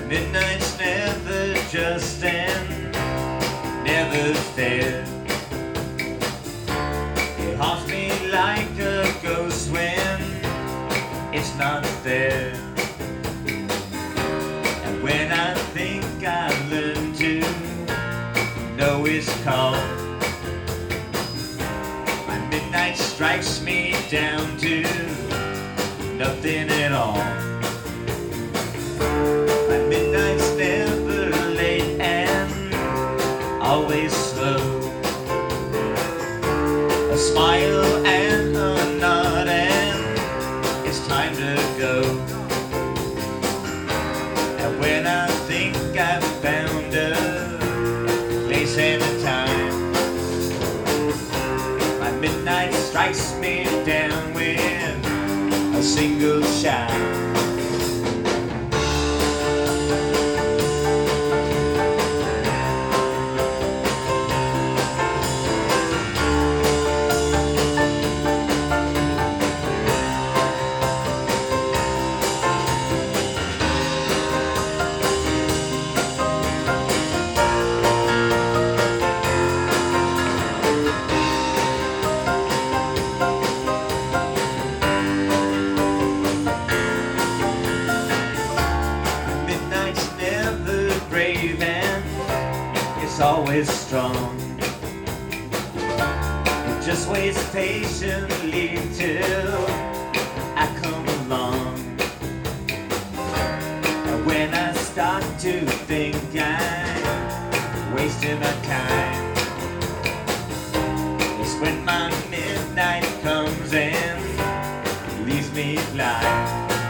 Midnight's never just and never fair. It haunts me like a ghost when it's not there. And when I think I learned to know its call, my midnight strikes me down to nothing at all. My midnight's never late and always slow. A smile and a nod and it's time to go. And when I think I've found a place and a time, my midnight strikes me down with a single shine. It's always strong. It just waits patiently till I come along. And when I start to think I'm wasting my time, it's when my midnight comes and leaves me blind.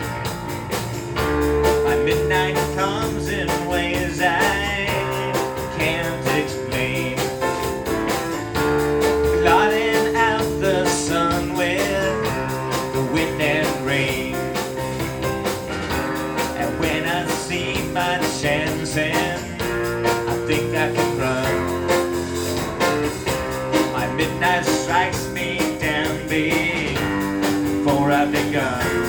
My midnight comes in ways I can't explain, blotting out the sun with the wind and rain. And when I see my chance and I think I can run, my midnight strikes me down before I've begun.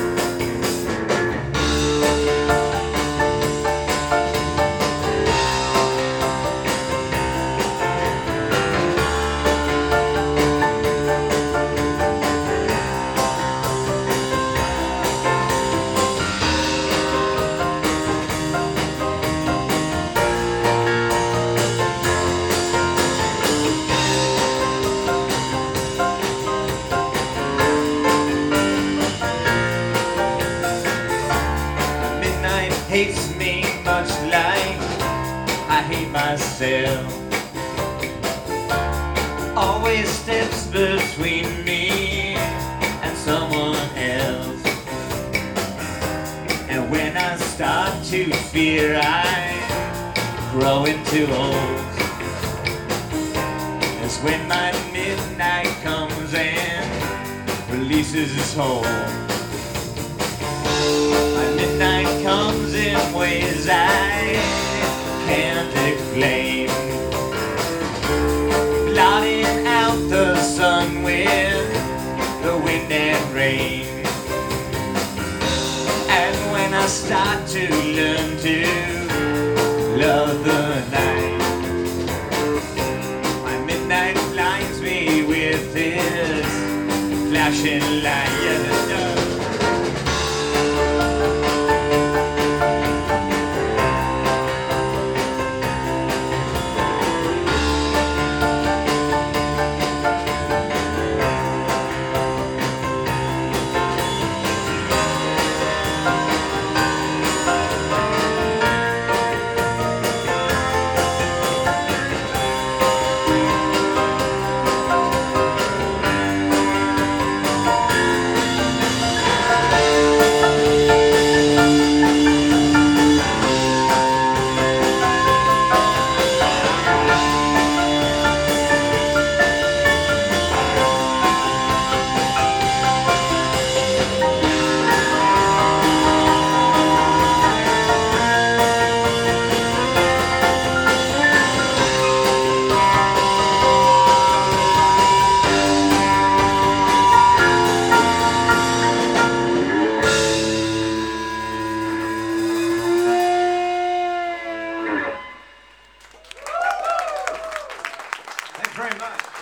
Hates me much like I hate myself. Always steps between me and someone else. And when I start to fear I'm growing too old, it's when my midnight comes and releases its hold. My midnight comes in ways I can't explain, blotting out the sun with the wind and rain. And when I start to learn to love